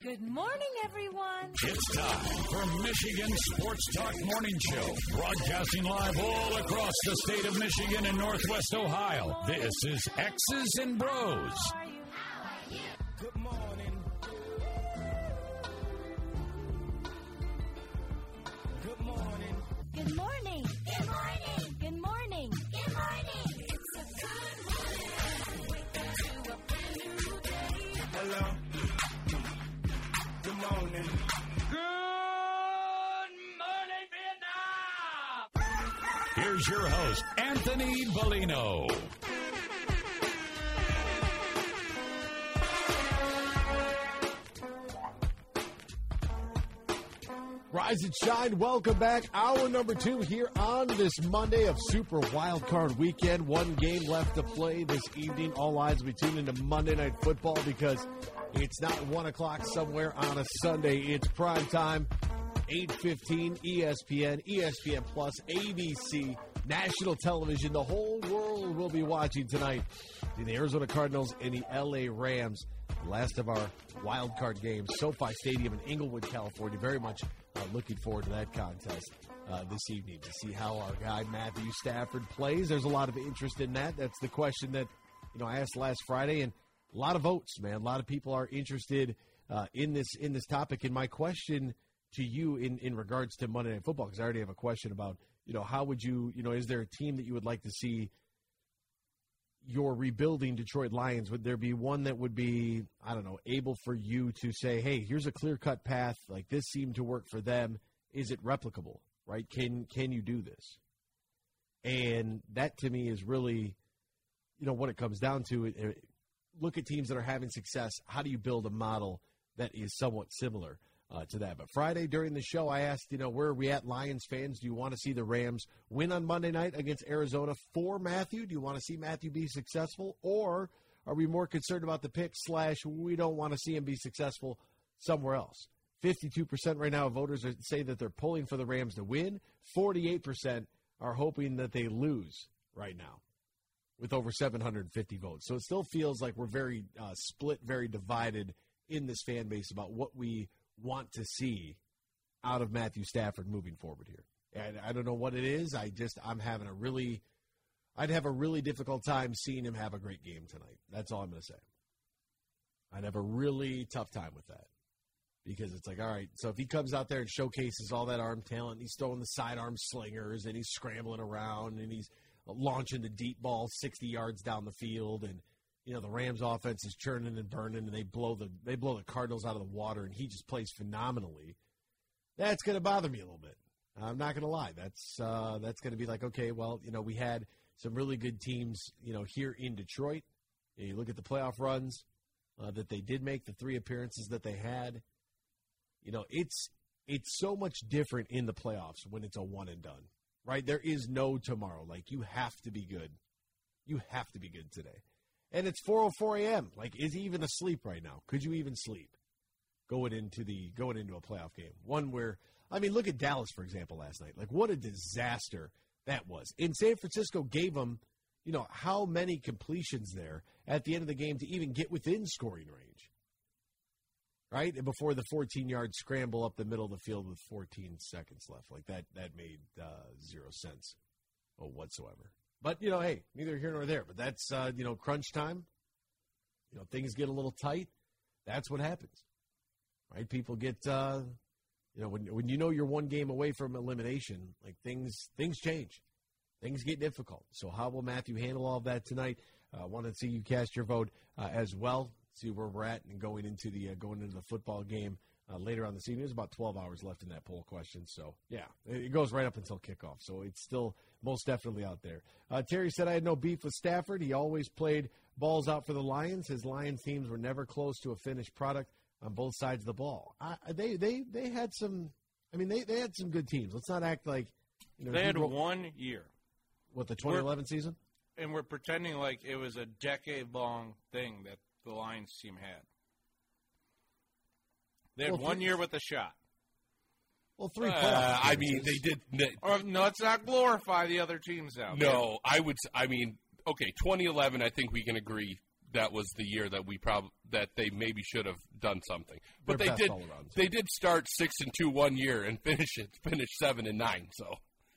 Good morning, everyone. It's time for Michigan Sports Talk Morning Show, broadcasting live all across the state of Michigan and Northwest Ohio. This is X's and Bros. How are you? Good morning. Good morning. Good morning. Good morning. Good morning. Good morning. It's a good morning. Wake up to a brand new day. Hello. Good morning. Good morning, Vietnam. Here's your host, Anthony Bellino. Rise and shine. Welcome back. Hour number 2 here on this Monday of Super Wild Card Weekend. One game left to play this evening. All eyes will be tuned into Monday Night Football because it's not 1 o'clock somewhere on a Sunday. It's prime time, 8:15, ESPN, ESPN Plus, ABC, national television. The whole world will be watching tonight. The Arizona Cardinals and the LA Rams. The last of our wild card games, SoFi Stadium in Inglewood, California. Very much looking forward to that contest this evening to see how our guy Matthew Stafford plays. There's a lot of interest in that. That's the question that I asked last Friday, and a lot of votes, man. A lot of people are interested in this topic. And my question to you in regards to Monday Night Football, because I already have a question about how would you is there a team that you would like to see your rebuilding Detroit Lions? Would there be one that would be, able for you to say, hey, here's a clear-cut path, like this seemed to work for them. Is it replicable, right? Can you do this? And that to me is really, what it comes down to. Look at teams that are having success. How do you build a model that is somewhat similar to that? But Friday during the show, I asked, where are we at, Lions fans? Do you want to see the Rams win on Monday night against Arizona for Matthew? Do you want to see Matthew be successful? Or are we more concerned about the pick / we don't want to see him be successful somewhere else? 52% right now of voters say that they're pulling for the Rams to win. 48% are hoping that they lose right now with over 750 votes. So it still feels like we're very split, very divided in this fan base about what we want to see out of Matthew Stafford moving forward here. And I don't know what it is. I'd have a really difficult time seeing him have a great game tonight. That's all I'm going to say. I'd have a really tough time with that because it's like, all right, so if he comes out there and showcases all that arm talent, he's throwing the sidearm slingers and he's scrambling around and he's launching the deep ball 60 yards down the field, and the Rams offense is churning and burning, and they blow the Cardinals out of the water, and he just plays phenomenally. That's going to bother me a little bit. I'm not going to lie. That's going to be like, okay, well, we had some really good teams, here in Detroit. You look at the playoff runs that they did make, the 3 appearances that they had. It's so much different in the playoffs when it's a one and done, right? There is no tomorrow. Like, you have to be good. You have to be good today. And it's 4:04 a.m. Like, is he even asleep right now? Could you even sleep going into a playoff game? One where, look at Dallas, for example, last night. Like, what a disaster that was. And San Francisco gave them, how many completions there at the end of the game to even get within scoring range, right? And before the 14-yard scramble up the middle of the field with 14 seconds left. Like, that made zero sense whatsoever. But, hey, neither here nor there. But that's, crunch time. Things get a little tight. That's what happens, right? People get, when you're one game away from elimination, like things change. Things get difficult. So how will Matthew handle all of that tonight? I want to see you cast your vote as well. See where we're at and going into the football game later on this evening. There's about 12 hours left in that poll question. So, yeah, it goes right up until kickoff. So it's still most definitely out there. Terry said, I had no beef with Stafford. He always played balls out for the Lions. His Lions teams were never close to a finished product on both sides of the ball. They had some – they had some good teams. Let's not act like – they had 1 year. What, the 2011 season? And we're pretending like it was a decade-long thing that the Lions team had. They had 1 year with a shot. Well, 3 playoffs. They did. Let's not glorify the other teams out. No, I would. Okay, 2011. I think we can agree that was the year that that they maybe should have done something. But They're they best did. all around. They did start 6-2 one year and finish 7-9. So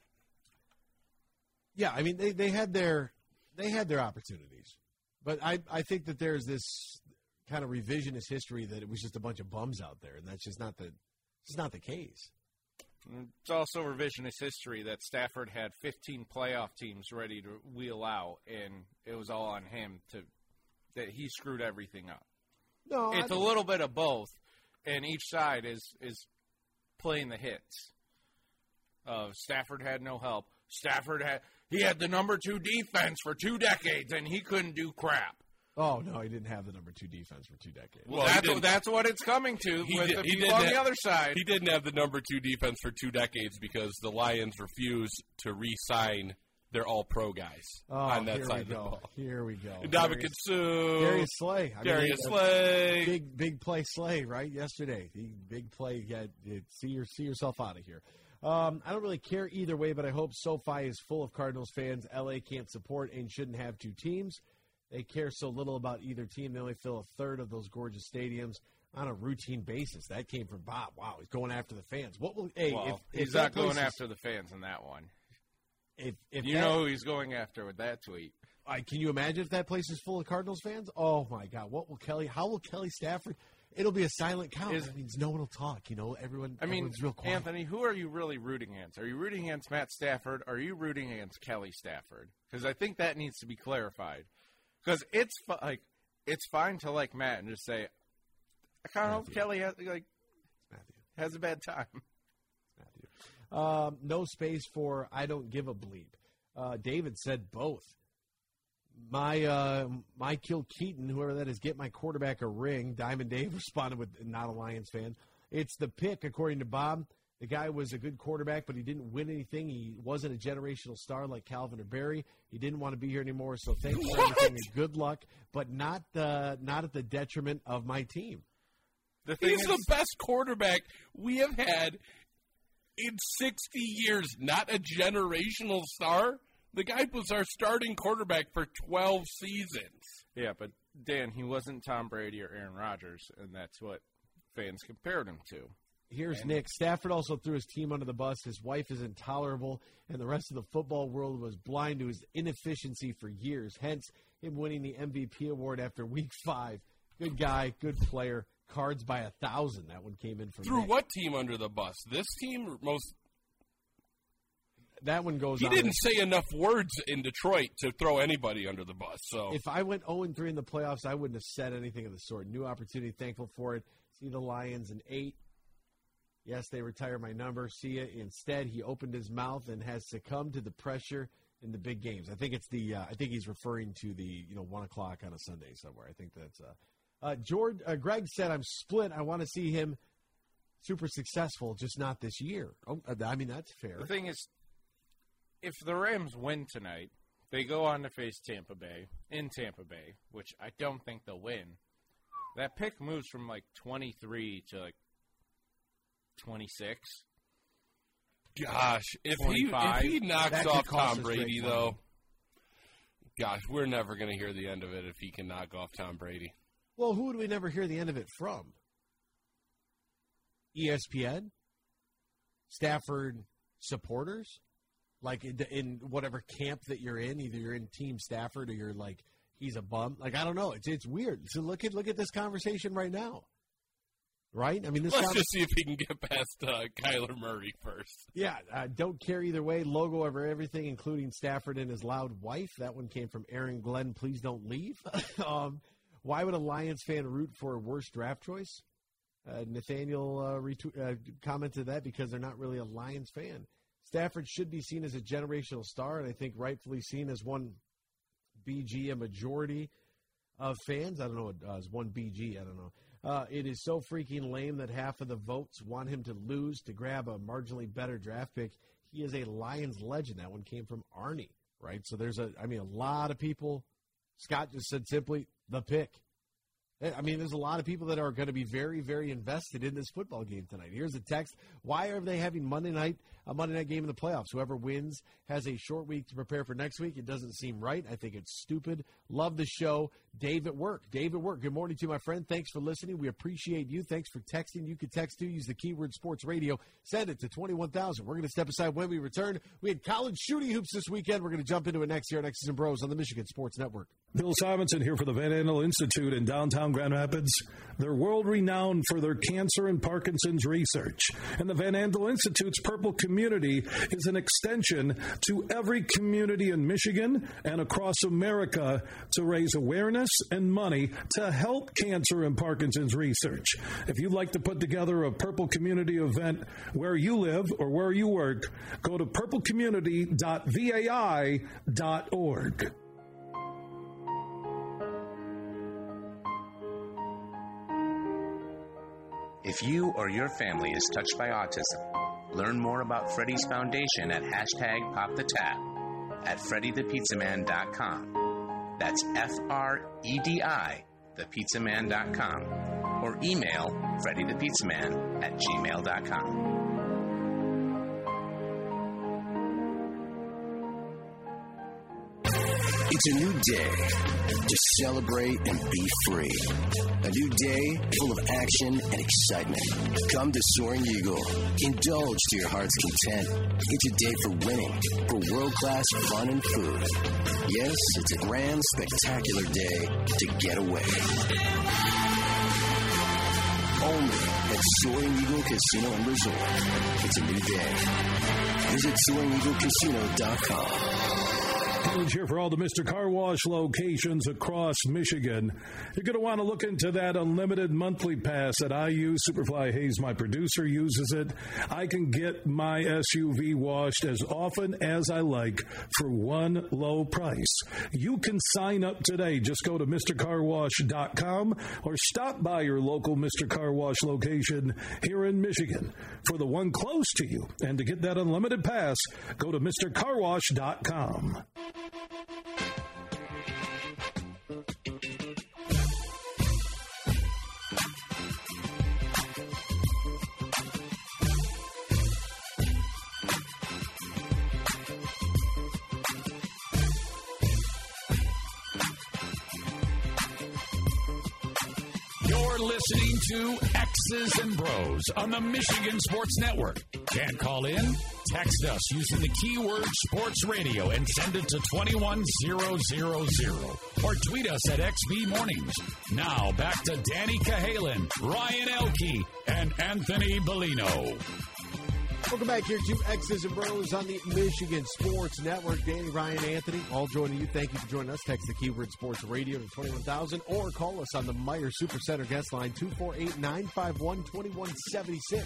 Yeah, I mean they had their opportunities, but I think that there's this kind of revisionist history that it was just a bunch of bums out there, and that's just not the case. It's also revisionist history that Stafford had 15 playoff teams ready to wheel out, and it was all on him that he screwed everything up. No, It's a little bit of both, and each side is playing the hits. Stafford had no help. He had the number 2 defense for 2 decades, and he couldn't do crap. Oh no, he didn't have the number 2 defense for 2 decades. Well, that's what it's coming to He with did- the he people did on that- the other side. he didn't have the number 2 defense for 2 decades because the Lions refused to re-sign their all-pro guys on that here side we of the go. ball. Here we go. Ndamukong Suh, Darius Slay. I mean, Darius Slay. Big play Slay, right? Yesterday. The big play. See yourself out of here. I don't really care either way, but I hope SoFi is full of Cardinals fans. LA can't support and shouldn't have 2 teams. They care so little about either team. They only fill a third of those gorgeous stadiums on a routine basis. That came from Bob. Wow, he's going after the fans. If he's that not going place is- after the fans in that one. If You know who he's going after with that tweet. can you imagine if that place is full of Cardinals fans? Oh my God! How will Kelly Stafford? It'll be a silent count. That means no one will talk. Everyone's real quiet. Anthony, who are you really rooting against? Are you rooting against Matt Stafford? Or are you rooting against Kelly Stafford? Because I think that needs to be clarified. Because it's fine to like Matt and just say, I kind of hope Kelly has a bad time. No space for I don't give a bleep. David said both. My Kill Keaton, whoever that is, get my quarterback a ring. Diamond Dave responded with not a Lions fan. It's the pick, according to Bob. The guy was a good quarterback, but he didn't win anything. He wasn't a generational star like Calvin or Barry. He didn't want to be here anymore, so thanks for everything and good luck, but not at the detriment of my team. He's the best quarterback we have had in 60 years, not a generational star. The guy was our starting quarterback for 12 seasons. Yeah, but Dan, he wasn't Tom Brady or Aaron Rodgers, and that's what fans compared him to. Here's Nick. Stafford also threw his team under the bus. His wife is intolerable, and the rest of the football world was blind to his inefficiency for years, hence him winning the MVP award after Week 5. Good guy, good player. Cards by 1,000. That one came in from Threw Nick. what team under the bus? This team most. That one goes He on. didn't say enough words in Detroit to throw anybody under the bus. So If I went 0-3 in the playoffs, I wouldn't have said anything of the sort. New opportunity, thankful for it. See the Lions in 8. Yes, they retire my number. See ya. Instead, he opened his mouth and has succumbed to the pressure in the big games. I think it's the. I think he's referring to the 1 o'clock on a Sunday somewhere. I think that's. Greg said, "I'm split. I want to see him super successful, just not this year." Oh, I mean that's fair. The thing is, if the Rams win tonight, they go on to face Tampa Bay in Tampa Bay, which I don't think they'll win. That pick moves from 23 to 26. gosh, if 25. he knocks That could off cost Tom us Brady, great though, gosh, we're never going to hear the end of it if he can knock off Tom Brady. Well, who would we never hear the end of it from? ESPN? Stafford supporters? Like in whatever camp that you're in, either you're in Team Stafford or you're like, he's a bum. Like, I don't know. It's weird. So look at this conversation right now. Right? I mean, Let's just see if he can get past Kyler Murray first. Yeah, don't care either way. Logo over everything, including Stafford and his loud wife. That one came from Aaron Glenn. Please don't leave. Why would a Lions fan root for a worse draft choice? Nathaniel commented that because they're not really a Lions fan. Stafford should be seen as a generational star, and I think rightfully seen as one BG, a majority of fans. I don't know, as one BG, I don't know. It is so freaking lame that half of the votes want him to lose to grab a marginally better draft pick. He is a Lions legend. That one came from Arnie, right? So there's a lot of people. Scott just said simply, the pick. I mean, there's a lot of people that are going to be very, very invested in this football game tonight. Here's a text. Why are they having a Monday night game in the playoffs? Whoever wins has a short week to prepare for next week. It doesn't seem right. I think it's stupid. Love the show. Dave at work. Dave at work. Good morning to you, my friend. Thanks for listening. We appreciate you. Thanks for texting. You can text too. Use the keyword sports radio. Send it to 21,000. We're going to step aside when we return. We had college shooting hoops this weekend. We're going to jump into it next here on X's and Bros on the Michigan Sports Network. Bill Simonson here for the Van Andel Institute in downtown Grand Rapids. They're world-renowned for their cancer and Parkinson's research. And the Van Andel Institute's Purple Community is an extension to every community in Michigan and across America to raise awareness and money to help cancer and Parkinson's research. If you'd like to put together a Purple Community event where you live or where you work, go to purplecommunity.vai.org. If you or your family is touched by autism, learn more about Freddy's Foundation at #PopTheTap at FreddyThePizzaman.com. That's FREDI, thepizzaman.com. Or email FreddyThePizzaman@gmail.com. It's a new day to celebrate and be free. A new day full of action and excitement. Come to Soaring Eagle. Indulge to your heart's content. It's a day for winning, for world-class fun and food. Yes, it's a grand, spectacular day to get away. Only at Soaring Eagle Casino and Resort. It's a new day. Visit SoaringEagleCasino.com. Paige here for all the Mr. Car Wash locations across Michigan. You're going to want to look into that unlimited monthly pass that I use. Superfly Hayes, my producer, uses it. I can get my SUV washed as often as I like for one low price. You can sign up today. Just go to MrCarWash.com or stop by your local Mr. Car Wash location here in Michigan for the one close to you. And to get that unlimited pass, go to MrCarWash.com. You're listening to X's and Bros on the Michigan Sports Network. Can't call in? Text us using the keyword sports radio and send it to 21000 or tweet us at XB Mornings. Now back to Danny Cahalan, Ryan Elke, and Anthony Bellino. Welcome back here to X's and Bros on the Michigan Sports Network. Danny, Ryan, Anthony, all joining you. Thank you for joining us. Text the keyword sports radio to 21,000 or call us on the Meyer Supercenter guest line 248-951-2176.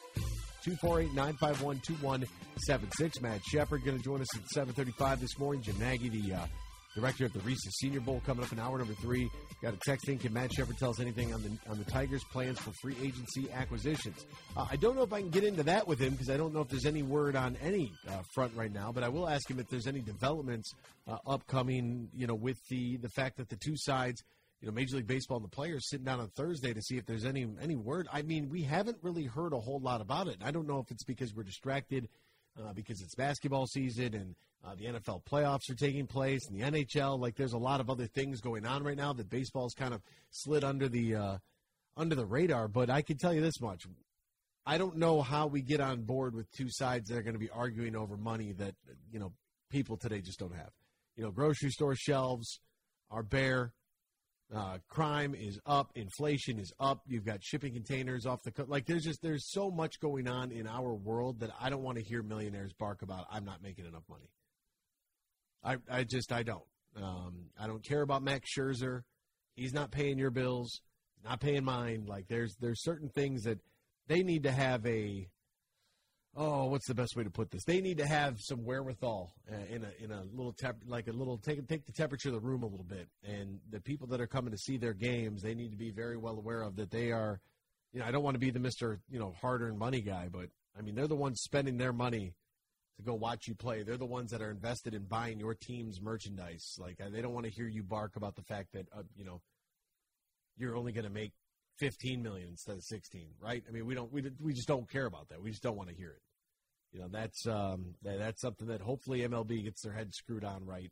248-951-2176. Matt Shepard going to join us at 7:35 this morning. Jim Nagy, the director of the Reese's Senior Bowl, coming up in hour number 3. Got a text in. Can Matt Shepard tell us anything on the Tigers' plans for free agency acquisitions? I don't know if I can get into that with him because I don't know if there's any word on any front right now. But I will ask him if there's any developments upcoming. With the fact that the two sides, Major League Baseball and the players sitting down on Thursday to see if there's any word. I mean, we haven't really heard a whole lot about it. I don't know if it's because we're distracted because it's basketball season and the NFL playoffs are taking place and the NHL. Like, there's a lot of other things going on right now that baseball's kind of slid under the radar. But I can tell you this much. I don't know how we get on board with two sides that are going to be arguing over money that, people today just don't have. Grocery store shelves are bare. Crime is up. Inflation is up. You've got shipping containers off the coast. Like, there's so much going on in our world that I don't want to hear millionaires bark about, I'm not making enough money. I don't. I don't care about Max Scherzer. He's not paying your bills. He's not paying mine. Like, there's certain things that they need to have what's the best way to put this? They need to have some wherewithal in a little take the temperature of the room a little bit. And the people that are coming to see their games, they need to be very well aware of that they are. I don't want to be the Mr. hard-earned money guy, but I mean they're the ones spending their money to go watch you play. They're the ones that are invested in buying your team's merchandise. Like, they don't want to hear you bark about the fact that you're only going to make $15 million instead of 16, right? I mean, we just don't care about that. We just don't want to hear it. That's something that hopefully MLB gets their head screwed on right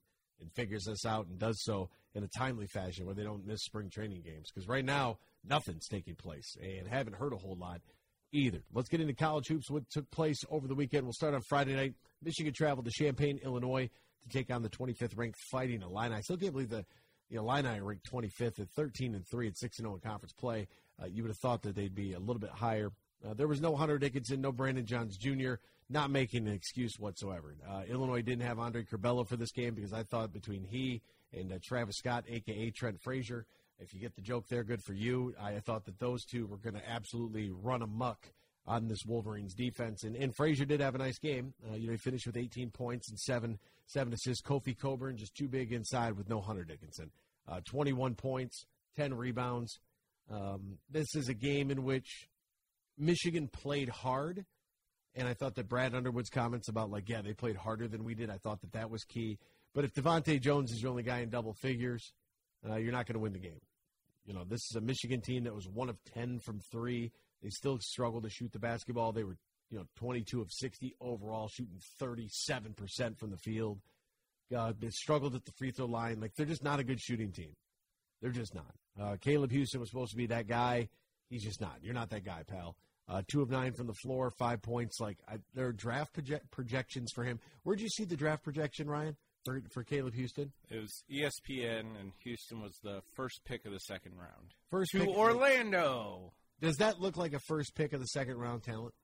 and figures this out and does so in a timely fashion where they don't miss spring training games. Because right now, nothing's taking place and haven't heard a whole lot either. Let's get into college hoops, what took place over the weekend. We'll start on Friday night. Michigan traveled to Champaign, Illinois to take on the 25th-ranked Fighting Illini. I still can't believe the Illini are ranked 25th at 13-3 at 6-0 in conference play. You would have thought that they'd be a little bit higher. There was no Hunter Dickinson, no Brandon Johns Jr., not making an excuse whatsoever. Illinois didn't have Andre Curbelo for this game because I thought between he and Travis Scott, a.k.a. Trent Frazier, if you get the joke there, good for you. I thought that those two were going to absolutely run amok on this Wolverines defense. And Frazier did have a nice game. He finished with 18 points and seven assists. Kofi Coburn just too big inside with no Hunter Dickinson. 21 points, 10 rebounds. This is a game in which Michigan played hard, and I thought that Brad Underwood's comments about, they played harder than we did, I thought that was key. But if Devontae Jones is your only guy in double figures, you're not going to win the game. This is a Michigan team that was 1 of 10 from 3. They still struggled to shoot the basketball. They were, 22 of 60 overall, shooting 37% from the field. They struggled at the free throw line. They're just not a good shooting team. They're just not. Caleb Houston was supposed to be that guy. He's just not. You're not that guy, pal. 2 of 9 from the floor, 5 points. There are draft projections for him. Where'd you see the draft projection, Ryan, for Caleb Houston? It was ESPN, and Houston was the first pick of the second round. First to pick Orlando. Does that look like a first pick of the second round talent?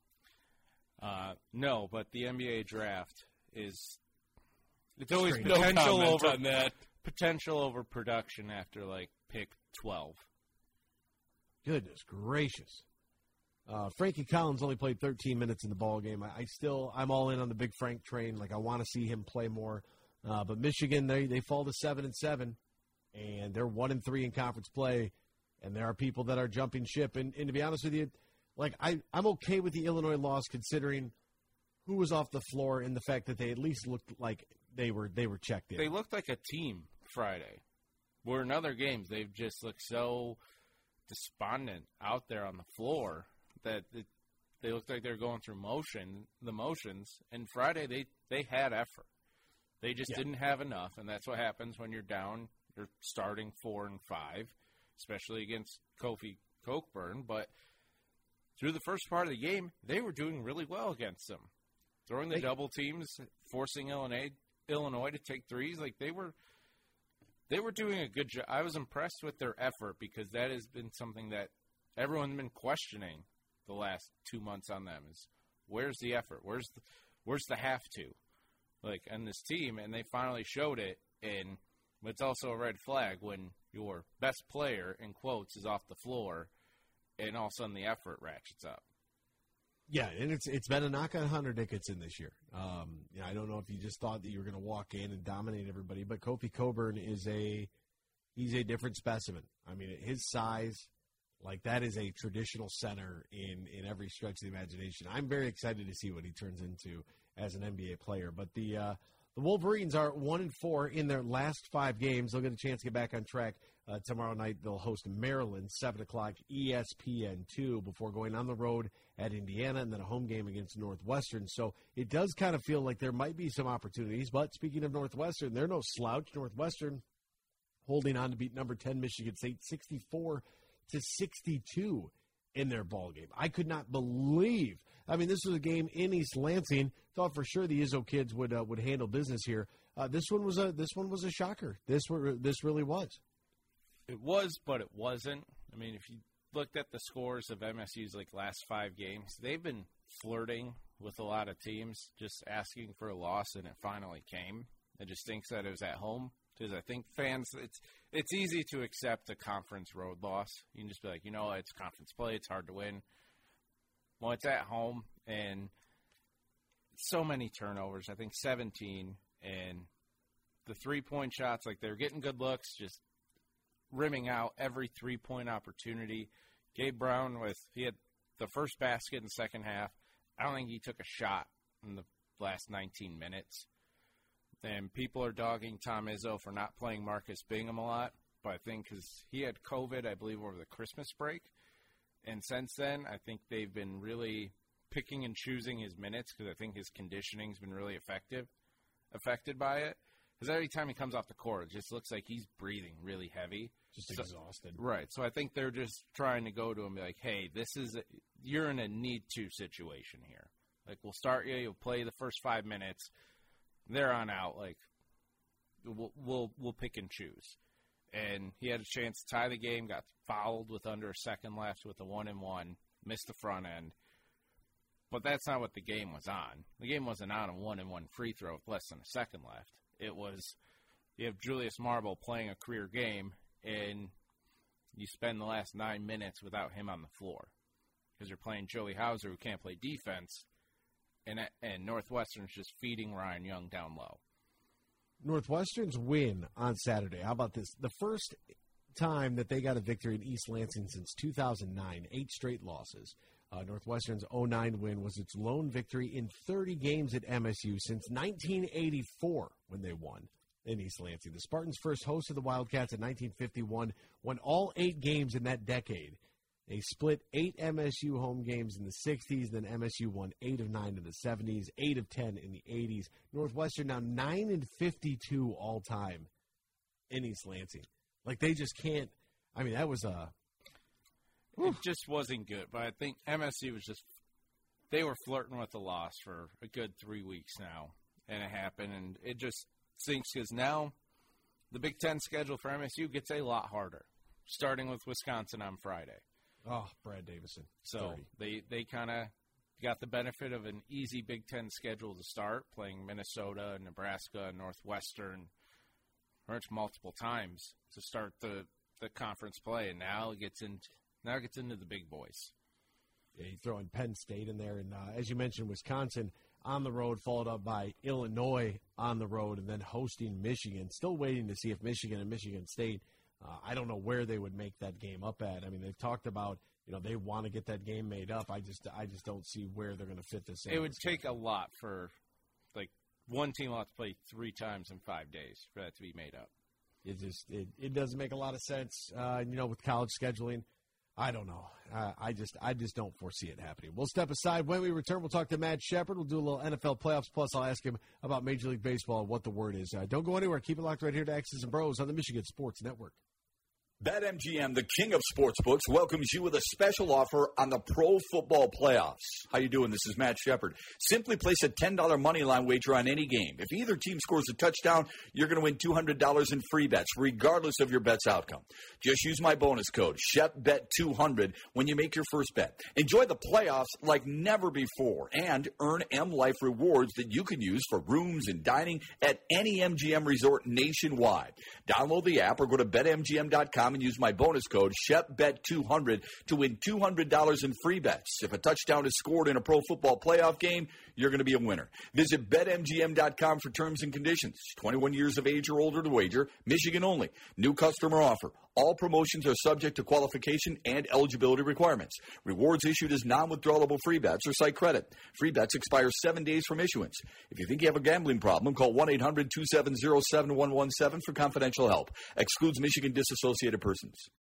No, but the NBA draft is it's Strange. always potential No over on that. Potential over production after pick 12. Goodness gracious. Frankie Collins only played 13 minutes in the ball game. I'm all in on the Big Frank train. I want to see him play more. But Michigan, they fall to 7-7, and they're 1-3 in conference play. And there are people that are jumping ship. And to be honest with you, I'm okay with the Illinois loss considering who was off the floor and the fact that they at least looked like they were checked in. They looked like a team Friday. Where in other games they've just looked so despondent out there on the floor that they looked like they're going through the motions. And Friday they had effort. They just didn't have enough, and that's what happens when you're down. You're starting 4 and 5, especially against Kofi Coburn. But through the first part of the game, they were doing really well against them, throwing the double teams, forcing Illinois to take threes. They were doing a good job. I was impressed with their effort because that has been something that everyone's been questioning the last 2 months on them is where's the effort? Where's the have to? On this team, and they finally showed it, and it's also a red flag when your best player, in quotes, is off the floor, and all of a sudden the effort ratchets up. Yeah, and it's been a knock on Hunter Dickinson this year. I don't know if you just thought that you were going to walk in and dominate everybody, but Kofi Coburn he's a different specimen. I mean, his size, that is a traditional center in every stretch of the imagination. I'm very excited to see what he turns into as an NBA player. But the Wolverines are 1-4 in their last 5 games. They'll get a chance to get back on track tomorrow night. They'll host Maryland, 7 o'clock, ESPN2, before going on the road at Indiana and then a home game against Northwestern. So it does kind of feel like there might be some opportunities. But speaking of Northwestern, they're no slouch. Northwestern holding on to beat number 10 Michigan State 64-62 in their ball game. I could not believe. I mean, this was a game in East Lansing. Thought for sure the Izzo kids would handle business here. This one was a shocker. This really was. It was, but it wasn't. I mean, if you looked at the scores of MSU's last 5 games, they've been flirting with a lot of teams, just asking for a loss, and it finally came. It just thinks that it was at home. Because I think fans, it's easy to accept a conference road loss. You can just be like, it's conference play. It's hard to win. Well, it's at home, and so many turnovers. I think 17, and the 3-point shots, they were getting good looks, just rimming out every 3-point opportunity. Gabe Brown, he had the first basket in the second half. I don't think he took a shot in the last 19 minutes. And people are dogging Tom Izzo for not playing Marcus Bingham a lot, but I think because he had COVID, I believe, over the Christmas break. And since then, I think they've been really picking and choosing his minutes because I think his conditioning's been really affected by it. Because every time he comes off the court, it just looks like he's breathing really heavy. Just exhausted. Right. So I think they're just trying to go to him and be like, hey, you're in a need-to situation here. Like, we'll start you. You'll play the first 5 minutes. They're on out. Like, we'll pick and choose. And he had a chance to tie the game, got fouled with under a second left with a 1-and-1, missed the front end. But that's not what the game was on. The game wasn't on a 1-and-1 free throw with less than a second left. It was, you have Julius Marble playing a career game, and you spend the last 9 minutes without him on the floor. Because you're playing Joey Hauser, who can't play defense, and Northwestern's just feeding Ryan Young down low. Northwestern's win on Saturday. How about this? The first time that they got a victory in East Lansing since 2009, 8 straight losses. Northwestern's 09 win was its lone victory in 30 games at MSU since 1984 when they won in East Lansing. The Spartans first hosted the Wildcats in 1951, won all 8 games in that decade. They split 8 MSU home games in the 60s, then MSU won 8 of 9 in the 70s, 8 of 10 in the 80s. Northwestern now 9-52 all time in East Lansing. Like, they just can't. I mean, that was it just wasn't good. But I think MSU was just, they were flirting with the loss for a good 3 weeks now, and it happened, and it just sinks because now the Big Ten schedule for MSU gets a lot harder, starting with Wisconsin on Friday. Oh, Brad Davison. So they kind of got the benefit of an easy Big Ten schedule to start, playing Minnesota, Nebraska, Northwestern, multiple times to start the conference play, and now it gets into the big boys. Yeah, you throw in Penn State in there, and as you mentioned, Wisconsin on the road, followed up by Illinois on the road, and then hosting Michigan. Still waiting to see if Michigan and Michigan State. I don't know where they would make that game up at. I mean, they've talked about, they want to get that game made up. I just don't see where they're going to fit this in. It would take a lot for, like, one team will have to play 3 times in 5 days for that to be made up. It doesn't make a lot of sense. With college scheduling, I don't know. I just don't foresee it happening. We'll step aside. When we return, we'll talk to Matt Shepard. We'll do a little NFL playoffs. Plus, I'll ask him about Major League Baseball and what the word is. Don't go anywhere. Keep it locked right here to X's and Bros on the Michigan Sports Network. BetMGM, the king of sportsbooks, welcomes you with a special offer on the Pro Football Playoffs. How you doing? This is Matt Shepard. Simply place a $10 money line wager on any game. If either team scores a touchdown, you're going to win $200 in free bets, regardless of your bet's outcome. Just use my bonus code, ShepBet200, when you make your first bet. Enjoy the playoffs like never before and earn M Life rewards that you can use for rooms and dining at any MGM resort nationwide. Download the app or go to BetMGM.com and use my bonus code, ShepBet200, to win $200 in free bets. If a touchdown is scored in a Pro Football Playoff game, you're going to be a winner. Visit BetMGM.com for terms and conditions. 21 years of age or older to wager. Michigan only. New customer offer. All promotions are subject to qualification and eligibility requirements. Rewards issued as non-withdrawable free bets or site credit. Free bets expire 7 days from issuance. If you think you have a gambling problem, call 1-800-270-7117 for confidential help. Excludes Michigan disassociated persons.